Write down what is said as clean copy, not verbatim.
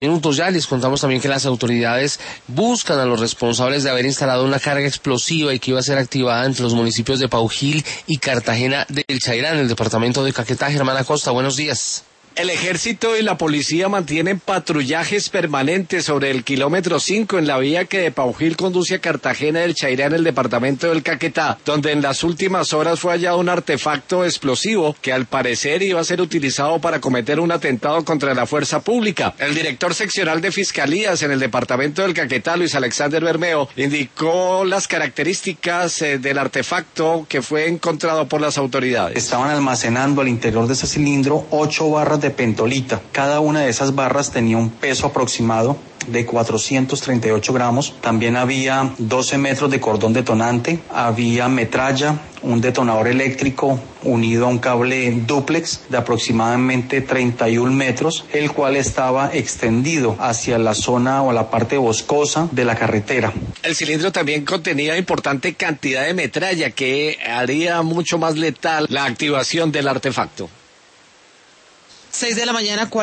minutos ya les contamos también que las autoridades buscan a los responsables de haber instalado una carga explosiva y que iba a ser activada entre los municipios de Paujil y Cartagena del Chairá, en el departamento de Caquetá. Germán Acosta, buenos días. El ejército y la policía mantienen patrullajes permanentes sobre el kilómetro 5 en la vía que de Paujil conduce a Cartagena del Chairá en el departamento del Caquetá, donde en las últimas horas fue hallado un artefacto explosivo que al parecer iba a ser utilizado para cometer un atentado contra la fuerza pública. El director seccional de Fiscalías en el departamento del Caquetá, Luis Alexander Bermeo, indicó las características del artefacto que fue encontrado por las autoridades. Estaban almacenando al interior de ese cilindro 8 barras de pentolita. Cada una de esas barras tenía un peso aproximado de 438 gramos. También había 12 metros de cordón detonante, había metralla, un detonador eléctrico unido a un cable dúplex de aproximadamente 31 metros, el cual estaba extendido hacia la zona o la parte boscosa de la carretera. El cilindro también contenía importante cantidad de metralla que haría mucho más letal la activación del artefacto. 6 de la mañana,